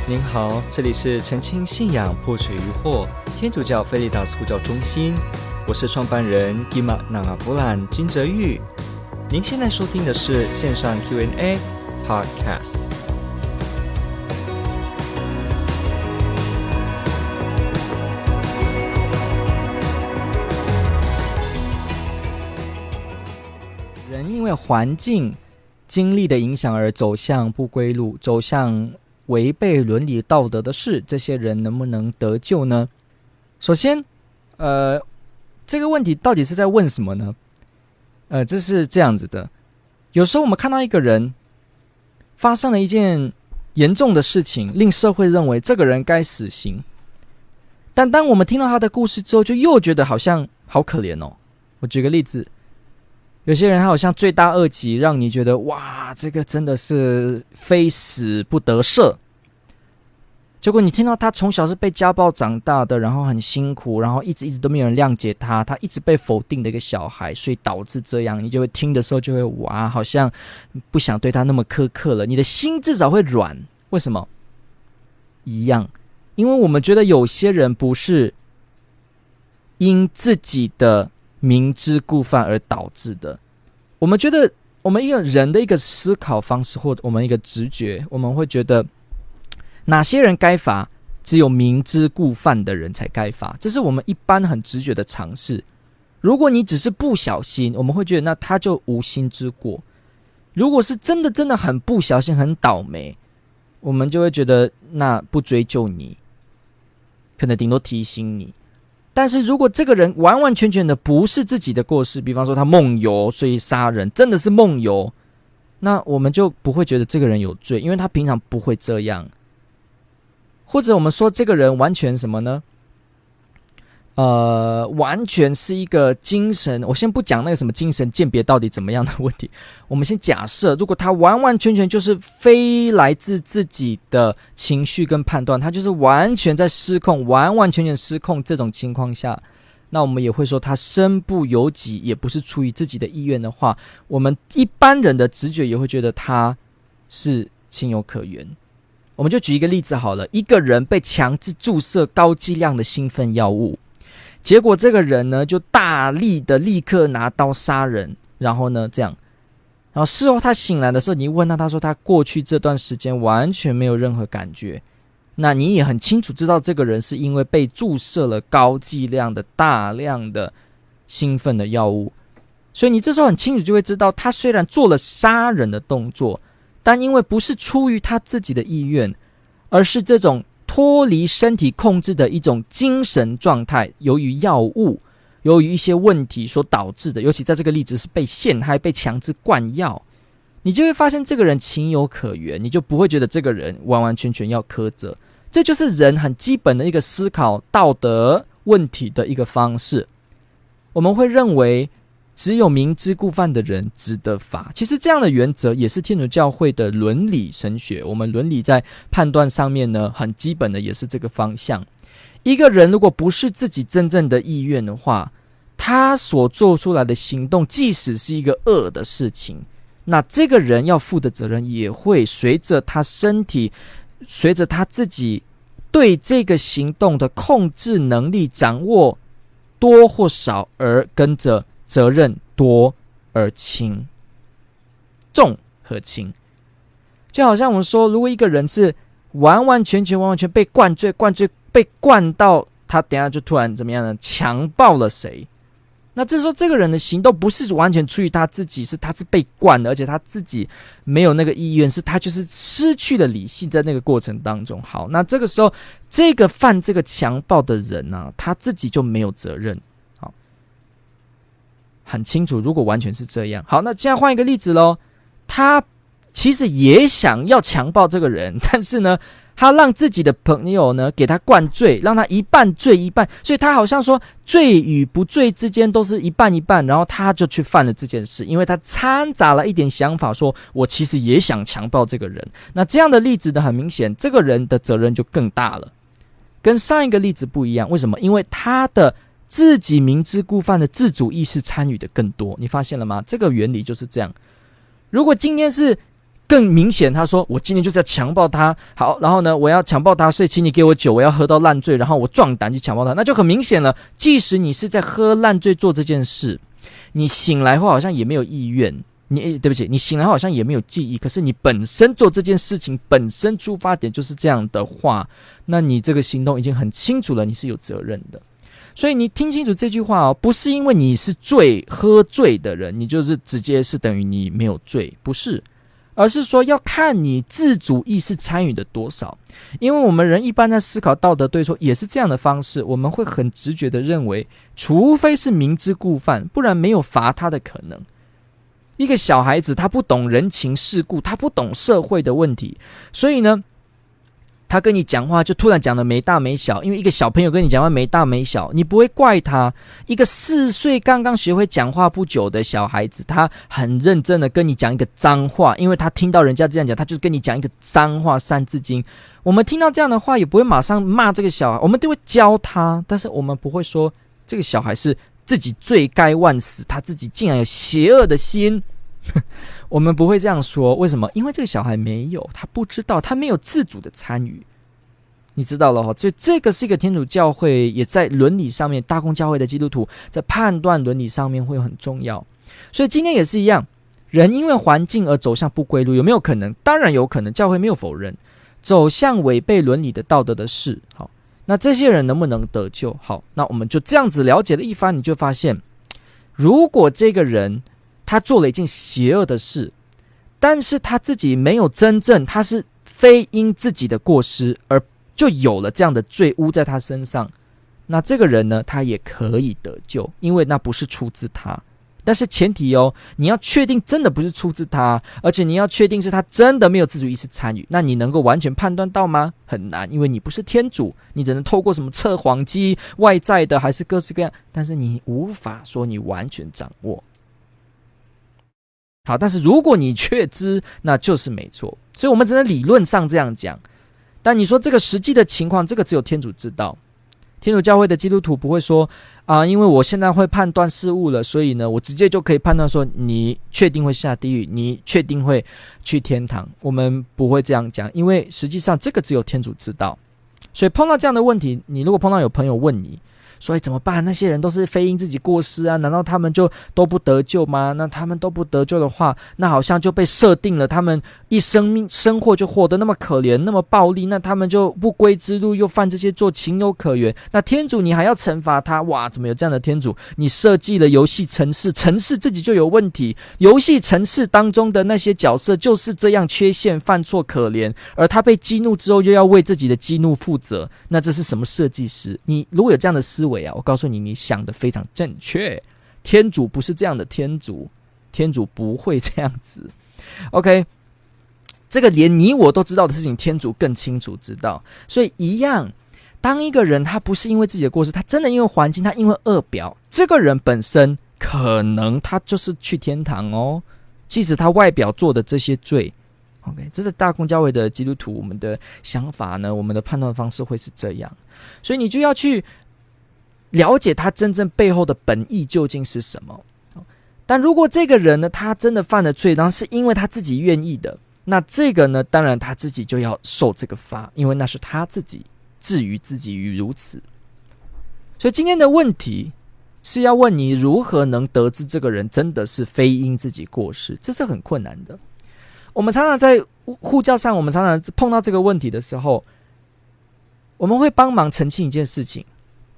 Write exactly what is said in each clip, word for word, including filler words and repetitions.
您好，这里是澄清信仰破除疑惑天主教菲利达斯呼叫中心，我是创办人 Gima Nangabulan 金哲玉。您现在收听的是线上 Q and A Podcast。人因为环境经历的影响而走向不归路，走向违背伦理道德的事，这些人能不能得救呢？首先，呃，这个问题到底是在问什么呢？呃，这是这样子的，有时候我们看到一个人发生了一件严重的事情，令社会认为这个人该死刑，但当我们听到他的故事之后，就又觉得好像好可怜哦。我举个例子，有些人他好像罪大恶极，让你觉得哇，这个真的是非死不得赦。结果你听到他从小是被家暴长大的，然后很辛苦，然后一直一直都没有人谅解他，他一直被否定的一个小孩，所以导致这样，你就会听的时候就会哇，好像不想对他那么苛刻了，你的心至少会软。为什么？一样，因为我们觉得有些人不是因自己的明知故犯而导致的。我们觉得我们一个人的一个思考方式，或者我们一个直觉，我们会觉得哪些人该罚，只有明知故犯的人才该罚，这是我们一般很直觉的尝试。如果你只是不小心，我们会觉得那他就无心之过。如果是真的真的很不小心很倒霉，我们就会觉得那不追究你，可能顶多提醒你。但是如果这个人完完全全的不是自己的过失，比方说他梦游所以杀人，真的是梦游，那我们就不会觉得这个人有罪，因为他平常不会这样。或者我们说这个人完全什么呢？呃，完全是一个精神，我先不讲那个什么精神鉴别到底怎么样的问题，我们先假设，如果他完完全全就是非来自自己的情绪跟判断，他就是完全在失控，完完全全失控这种情况下，那我们也会说他身不由己，也不是出于自己的意愿的话，我们一般人的直觉也会觉得他是情有可原。我们就举一个例子好了，一个人被强制注射高剂量的兴奋药物，结果这个人呢就大力的立刻拿刀杀人，然后呢这样，然后事后他醒来的时候，你问他，他说他过去这段时间完全没有任何感觉。那你也很清楚知道这个人是因为被注射了高剂量的大量的兴奋的药物，所以你这时候很清楚就会知道，他虽然做了杀人的动作，但因为不是出于他自己的意愿，而是这种脱离身体控制的一种精神状态，由于药物，由于一些问题所导致的，尤其在这个例子是被陷害、被强制灌药，你就会发现这个人情有可原，你就不会觉得这个人完完全全要苛责。这就是人很基本的一个思考道德问题的一个方式。我们会认为只有明知故犯的人值得罚。其实这样的原则也是天主教会的伦理神学，我们伦理在判断上面呢，很基本的也是这个方向。一个人如果不是自己真正的意愿的话，他所做出来的行动，即使是一个恶的事情，那这个人要负的责任也会随着他身体，随着他自己对这个行动的控制能力掌握多或少而跟着责任多而轻，重和轻。就好像我们说，如果一个人是完完全全完完全被灌醉灌醉被灌到他等一下就突然怎么样呢？强暴了谁？那这时候这个人的行动不是完全出于他自己，是他是被灌的，而且他自己没有那个意愿，是他就是失去了理性在那个过程当中。好，那这个时候这个犯这个强暴的人呢、啊，他自己就没有责任。好，很清楚，如果完全是这样。好，那现在换一个例子咯，他其实也想要强暴这个人，但是呢他让自己的朋友呢给他灌醉，让他一半醉一半，所以他好像说醉与不醉之间都是一半一半，然后他就去犯了这件事，因为他掺杂了一点想法，说我其实也想强暴这个人。那这样的例子呢，很明显这个人的责任就更大了，跟上一个例子不一样。为什么？因为他的自己明知故犯的自主意识参与的更多。你发现了吗？这个原理就是这样。如果今天是更明显，他说我今天就是要强暴他，好，然后呢，我要强暴他，所以请你给我酒，我要喝到烂醉，然后我壮胆去强暴他，那就很明显了。即使你是在喝烂醉做这件事，你醒来后好像也没有意愿，你对不起，你醒来后好像也没有记忆，可是你本身做这件事情本身出发点就是这样的话，那你这个行动已经很清楚了，你是有责任的。所以你听清楚这句话哦，不是因为你是醉喝醉的人，你就是直接是等于你没有醉，不是，而是说要看你自主意识参与的多少。因为我们人一般在思考道德对错也是这样的方式，我们会很直觉的认为，除非是明知故犯，不然没有罚他的可能。一个小孩子他不懂人情世故，他不懂社会的问题，所以呢他跟你讲话就突然讲的没大没小，因为一个小朋友跟你讲话没大没小，你不会怪他。一个四岁刚刚学会讲话不久的小孩子，他很认真的跟你讲一个脏话，因为他听到人家这样讲，他就跟你讲一个脏话三字经。我们听到这样的话也不会马上骂这个小孩，我们都会教他，但是我们不会说这个小孩是自己罪该万死，他自己竟然有邪恶的心。我们不会这样说，为什么？因为这个小孩没有，他不知道，他没有自主的参与，你知道了哈。所以这个是一个天主教会也在伦理上面，大公教会的基督徒在判断伦理上面会很重要。所以今天也是一样，人因为环境而走向不归路，有没有可能？当然有可能，教会没有否认走向违背伦理的道德的事。好，那这些人能不能得救？好，那我们就这样子了解了一番，你就发现，如果这个人他做了一件邪恶的事，但是他自己没有真正，他是非因自己的过失而就有了这样的罪污在他身上，那这个人呢，他也可以得救，因为那不是出自他。但是前提哦，你要确定真的不是出自他，而且你要确定是他真的没有自主意识参与。那你能够完全判断到吗？很难，因为你不是天主，你只能透过什么测谎机、外在的还是各式各样，但是你无法说你完全掌握。好，但是如果你确知，那就是没错。所以我们只能理论上这样讲，但你说这个实际的情况，这个只有天主知道。天主教会的基督徒不会说啊、呃，因为我现在会判断事物了，所以呢，我直接就可以判断说你确定会下地狱，你确定会去天堂。我们不会这样讲，因为实际上这个只有天主知道。所以碰到这样的问题，你如果碰到有朋友问你，所以怎么办？那些人都是非因自己过失啊，难道他们就都不得救吗？那他们都不得救的话，那好像就被设定了，他们一生命生活就活得那么可怜，那么暴力，那他们就不归之路，又犯这些罪，情有可原。那天主你还要惩罚他？哇，怎么有这样的天主？你设计了游戏程式，程式自己就有问题，游戏程式当中的那些角色就是这样缺陷、犯错、可怜，而他被激怒之后又要为自己的激怒负责，那这是什么设计师？你如果有这样的思维啊，我告诉你，你想的非常正确。天主不是这样的天主，天主不会这样子。OK， 这个连你我都知道的事情，天主更清楚知道。所以一样，当一个人他不是因为自己的过失，他真的因为环境，他因为恶表，这个人本身可能他就是去天堂哦，即使他外表做的这些罪。OK， 这是大公教会的基督徒，我们的想法呢，我们的判断方式会是这样。所以你就要去了解他真正背后的本意究竟是什么。但如果这个人呢，他真的犯了罪，然后是因为他自己愿意的，那这个呢，当然他自己就要受这个罚，因为那是他自己置于自己于如此。所以今天的问题是要问你如何能得知这个人真的是非因自己过失，这是很困难的。我们常常在护教上，我们常常碰到这个问题的时候，我们会帮忙澄清一件事情。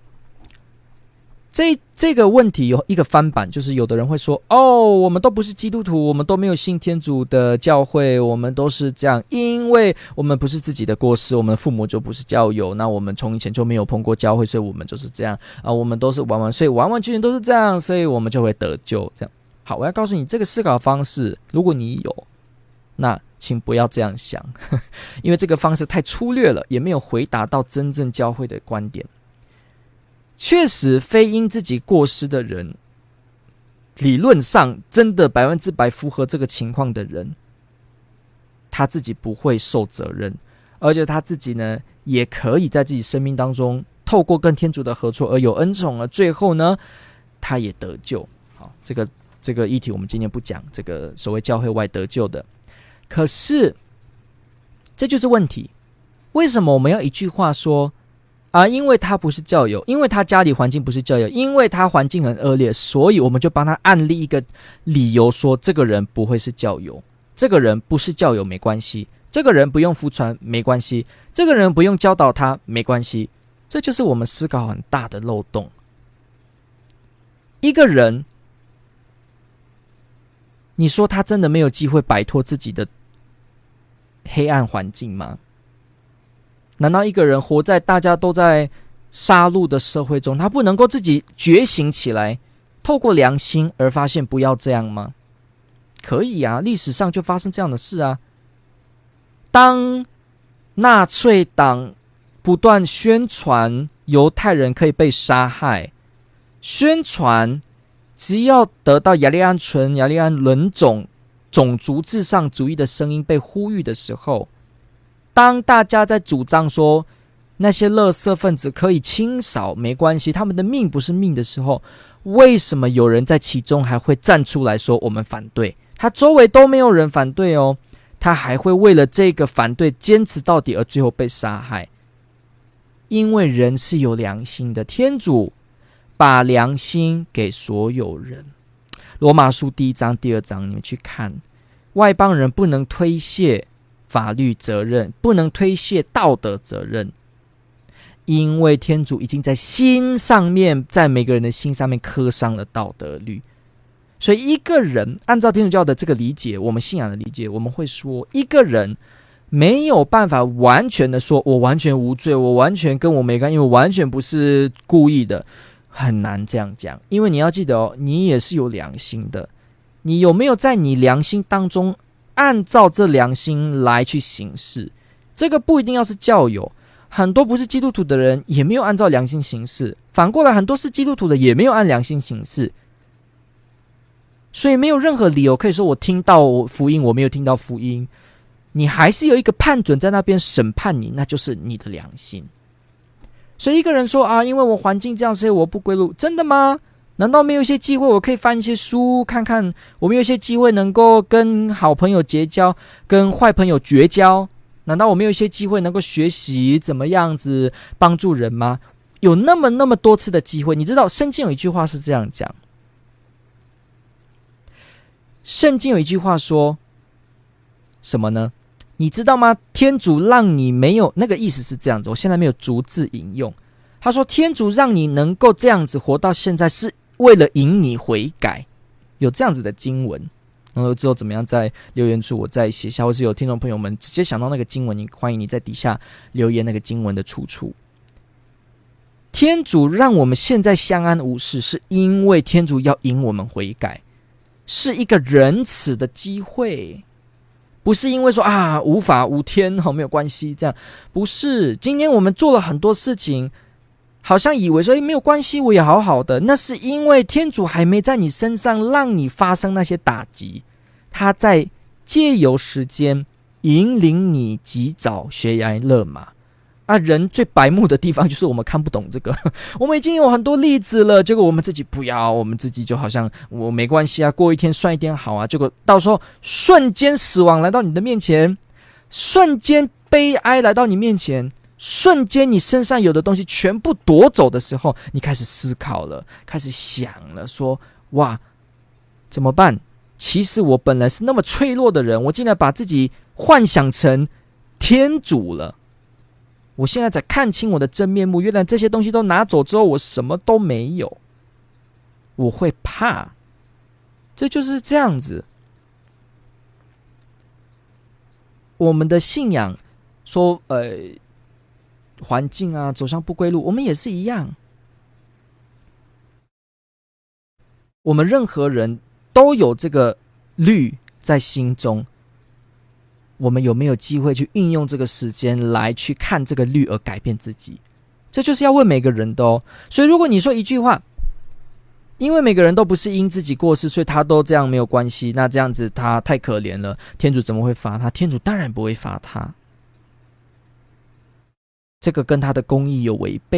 这这个问题有一个翻版，就是有的人会说，哦，我们都不是基督徒，我们都没有信天主的教会，我们都是这样，因为我们不是自己的过失，我们父母就不是教友，那我们从以前就没有碰过教会，所以我们就是这样啊，我们都是完完，所以完完全全都是这样，所以我们就会得救。这样好，我要告诉你，这个思考方式，如果你有，那请不要这样想，因为这个方式太粗略了，也没有回答到真正教会的观点。确实，非因自己过失的人，理论上真的百分之百符合这个情况的人，他自己不会受责任，而且他自己呢，也可以在自己生命当中透过跟天主的合作而有恩宠，而最后呢，他也得救。好，这个这个议题我们今天不讲，这个所谓教会外得救的。 可是这就是问题，为什么我们要一句话说啊，因为他不是教友，因为他家里环境不是教友，因为他环境很恶劣，所以我们就帮他案例一个理由，说这个人不会是教友，这个人不是教友没关系，这个人不用服传没关系，这个人不用教导他没关系。这就是我们思考很大的漏洞。一个人，你说他真的没有机会摆脱自己的黑暗环境吗？难道一个人活在大家都在杀戮的社会中，他不能够自己觉醒起来，透过良心而发现不要这样吗？可以啊，历史上就发生这样的事啊。当纳粹党不断宣传犹太人可以被杀害，宣传只要得到雅利安纯、雅利安人种种族至上主义的声音被呼吁的时候，当大家在主张说那些垃圾分子可以清扫没关系，他们的命不是命的时候，为什么有人在其中还会站出来说我们反对？他周围都没有人反对哦，他还会为了这个反对坚持到底而最后被杀害。因为人是有良心的，天主把良心给所有人。罗马书第一章第二章你们去看，外邦人不能推卸法律责任，不能推卸道德责任，因为天主已经在心上面，在每个人的心上面刻上了道德律。所以一个人按照天主教的这个理解，我们信仰的理解，我们会说一个人没有办法完全的说我完全无罪，我完全跟我没干，因为我完全不是故意的，很难这样讲。因为你要记得哦，你也是有良心的，你有没有在你良心当中按照这良心来去行事？这个不一定要是教友，很多不是基督徒的人也没有按照良心行事，反过来很多是基督徒的也没有按良心行事。所以没有任何理由可以说我听到福音，我没有听到福音，你还是有一个判准在那边审判你，那就是你的良心。所以一个人说啊，因为我环境这样，所以我不归路，真的吗？难道没有一些机会我可以翻一些书看看，我们有一些机会能够跟好朋友结交，跟坏朋友绝交？难道我没有一些机会能够学习怎么样子帮助人吗？有那么那么多次的机会。你知道圣经有一句话是这样讲，圣经有一句话说什么呢？你知道吗？天主让你没有，那个意思是这样子，我现在没有逐字引用。他说天主让你能够这样子活到现在，是为了引你悔改。有这样子的经文，然后之后怎么样在留言处我再写下，或是有听众朋友们直接想到那个经文，你欢迎你在底下留言那个经文的出处。天主让我们现在相安无事，是因为天主要引我们悔改，是一个仁慈的机会，不是因为说啊无法无天、哦、没有关系这样，不是。今天我们做了很多事情，好像以为说没有关系，我也好好的，那是因为天主还没在你身上让你发生那些打击，他在借由时间引领你及早悬崖勒马。啊，人最白目的地方就是我们看不懂这个，我们已经有很多例子了，结果我们自己不要，我们自己就好像我没关系啊，过一天算一天好啊，结果到时候瞬间死亡来到你的面前，瞬间悲哀来到你面前，瞬间你身上有的东西全部夺走的时候，你开始思考了，开始想了，说哇怎么办？其实我本来是那么脆弱的人，我竟然把自己幻想成天主了。我现在才看清我的真面目，原来这些东西都拿走之后，我什么都没有。我会怕，这就是这样子。我们的信仰说，呃，环境啊，走上不归路，我们也是一样。我们任何人都有这个律在心中。我们有没有机会去运用这个时间来去看这个律而改变自己？这就是要问每个人的哦。所以如果你说一句话，因为每个人都不是因自己过失，所以他都这样没有关系，那这样子他太可怜了，天主怎么会罚他？天主当然不会罚他，这个跟他的公义有违背，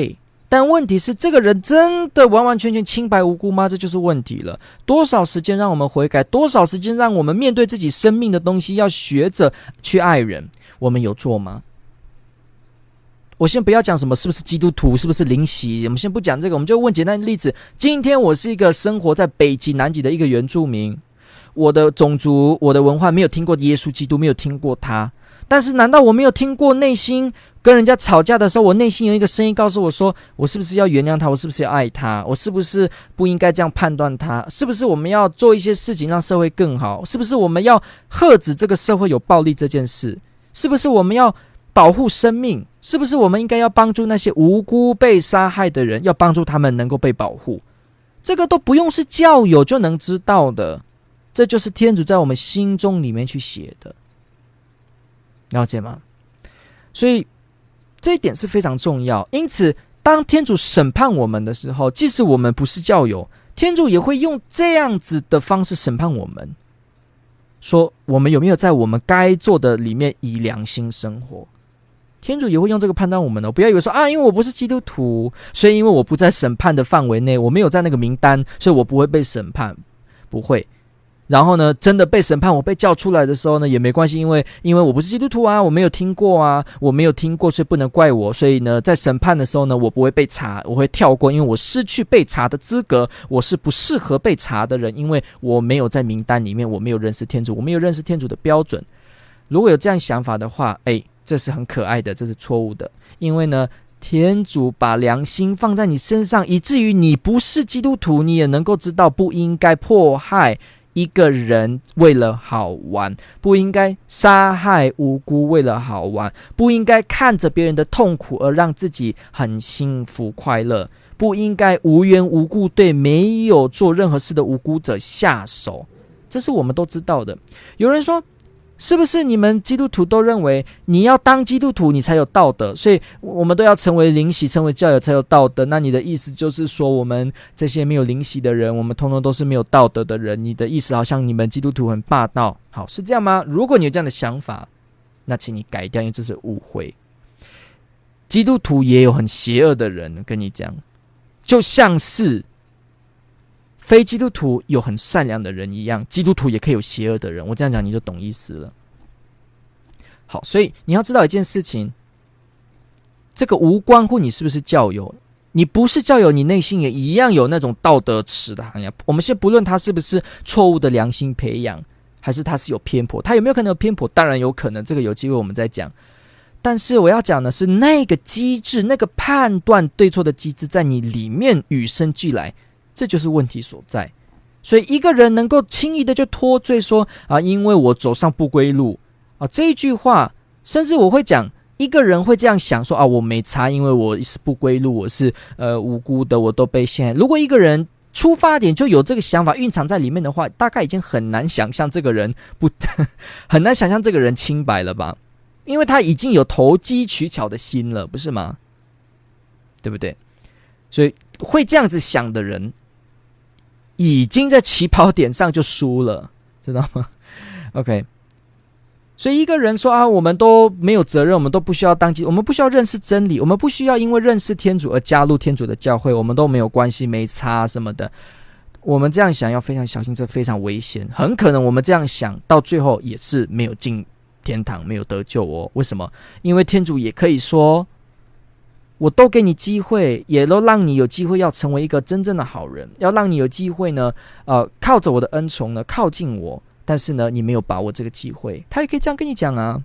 但问题是，这个人真的完完全全清白无辜吗？这就是问题了。多少时间让我们悔改？多少时间让我们面对自己生命的东西，要学着去爱人？我们有做吗？我先不要讲什么是不是基督徒，是不是灵洗，我们先不讲这个，我们就问简单的例子。今天我是一个生活在北极南极的一个原住民，我的种族、我的文化没有听过耶稣基督，没有听过他。但是难道我没有听过内心跟人家吵架的时候，我内心有一个声音告诉我说，我是不是要原谅他？我是不是要爱他？我是不是不应该这样判断他？是不是我们要做一些事情让社会更好？是不是我们要遏止这个社会有暴力这件事？是不是我们要保护生命？是不是我们应该要帮助那些无辜被杀害的人，要帮助他们能够被保护？这个都不用是教友就能知道的，这就是天主在我们心中里面去写的，了解吗？所以这一点是非常重要。因此当天主审判我们的时候，即使我们不是教友，天主也会用这样子的方式审判我们，说我们有没有在我们该做的里面以良心生活。天主也会用这个判断我们的，不要以为说啊，因为我不是基督徒，所以因为我不在审判的范围内，我没有在那个名单，所以我不会被审判，不会。然后呢，真的被审判，我被叫出来的时候呢，也没关系，因为因为我不是基督徒啊，我没有听过啊，我没有听过，所以不能怪我。所以呢，在审判的时候呢，我不会被查，我会跳过，因为我失去被查的资格，我是不适合被查的人，因为我没有在名单里面，我没有认识天主，我没有认识天主的标准。如果有这样想法的话，哎，这是很可爱的，这是错误的，因为呢，天主把良心放在你身上，以至于你不是基督徒，你也能够知道不应该迫害一个人为了好玩，不应该杀害无辜为了好玩，不应该看着别人的痛苦而让自己很幸福快乐，不应该无缘无故对没有做任何事的无辜者下手，这是我们都知道的。有人说，是不是你们基督徒都认为你要当基督徒你才有道德，所以我们都要成为灵洗，成为教友才有道德？那你的意思就是说，我们这些没有灵洗的人，我们通通都是没有道德的人？你的意思好像你们基督徒很霸道，好，是这样吗？如果你有这样的想法，那请你改掉，因为这是误会。基督徒也有很邪恶的人，跟你讲，就像是非基督徒有很善良的人一样，基督徒也可以有邪恶的人。我这样讲你就懂意思了。好，所以你要知道一件事情，这个无关乎你是不是教友，你不是教友，你内心也一样有那种道德尺的行业。我们先不论他是不是错误的良心培养，还是他是有偏颇，他有没有可能有偏颇？当然有可能，这个有机会我们再讲。但是我要讲的是，那个机制，那个判断对错的机制，在你里面与生俱来。这就是问题所在。所以一个人能够轻易的就脱罪说啊，因为我走上不归路啊，这一句话，甚至我会讲，一个人会这样想说啊，我没差，因为我是不归路，我是呃无辜的，我都被陷害。如果一个人出发点就有这个想法蕴藏在里面的话，大概已经很难想象这个人不很难想象这个人清白了吧？因为他已经有投机取巧的心了，不是吗？对不对？所以会这样子想的人，已经在起跑点上就输了，知道吗 ？OK， 所以一个人说啊，我们都没有责任，我们都不需要当基，我们不需要认识真理，我们不需要因为认识天主而加入天主的教会，我们都没有关系，没差什么的。我们这样想要非常小心，这非常危险，很可能我们这样想到最后也是没有进天堂，没有得救哦。为什么？因为天主也可以说，我都给你机会，也都让你有机会要成为一个真正的好人，要让你有机会呢，呃，靠着我的恩宠呢靠近我，但是呢，你没有把握这个机会，他也可以这样跟你讲啊。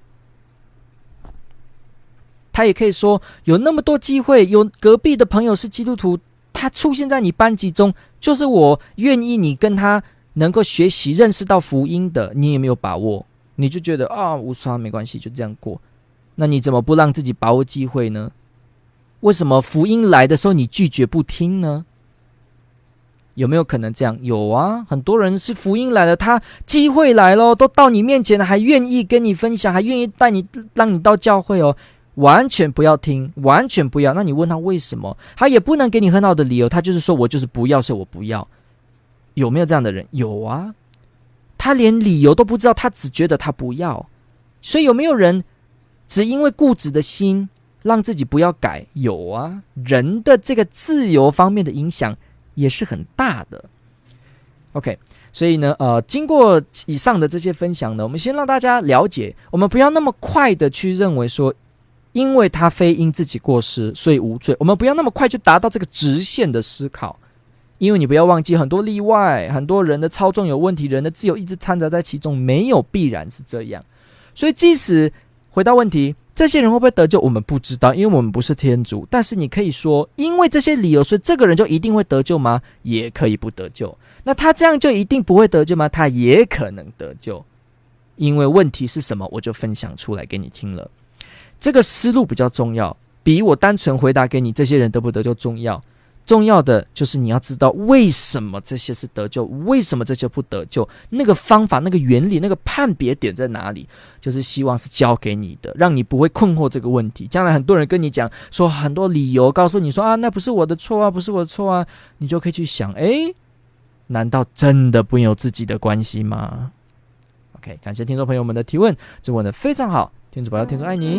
他也可以说，有那么多机会，有隔壁的朋友是基督徒，他出现在你班级中，就是我愿意你跟他能够学习认识到福音的，你也没有把握，你就觉得啊无所谓没关系，就这样过。那你怎么不让自己把握机会呢？为什么福音来的时候你拒绝不听呢？有没有可能这样？有啊，很多人是福音来了，他机会来了，都到你面前了，还愿意跟你分享，还愿意带你让你到教会哦，完全不要听，完全不要。那你问他为什么，他也不能给你很好的理由，他就是说我就是不要，所以我不要。有没有这样的人？有啊，他连理由都不知道，他只觉得他不要。所以有没有人只因为固执的心， 让自己不要改？有啊，人的这个自由方面的影响也是很大的。OK， 所以呢，呃，经过以上的这些分享呢，我们先让大家了解，我们不要那么快的去认为说，因为他非因自己过失，所以无罪。我们不要那么快就达到这个直线的思考，因为你不要忘记很多例外，很多人的操纵有问题，人的自由意志掺杂在其中，没有必然是这样。所以即使回到问题，这些人会不会得救，我们不知道，因为我们不是天主。但是你可以说，因为这些理由，所以这个人就一定会得救吗？也可以不得救。那他这样就一定不会得救吗？他也可能得救。因为问题是什么，我就分享出来给你听了。这个思路比较重要，比我单纯回答给你这些人得不得救重要。重要的就是你要知道为什么这些是得救，为什么这些不得救，那个方法、那个原理、那个判别点在哪里，就是希望是教给你的，让你不会困惑这个问题。将来很多人跟你讲说很多理由，告诉你说啊，那不是我的错啊，不是我的错啊，你就可以去想，诶，难道真的不有自己的关系吗？ OK， 感谢听众朋友们的提问，这问得非常好，天主保佑，天主爱您。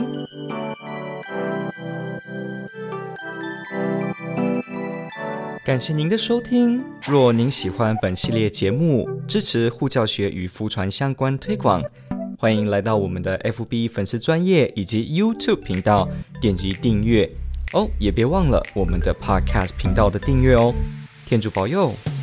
感谢您的收听。若您喜欢本系列节目，支持护教学与福传相关推广，欢迎来到我们的 F B 粉丝专页以及 YouTube 频道，点击订阅哦，也别忘了我们的 Podcast 频道的订阅哦。天主保佑。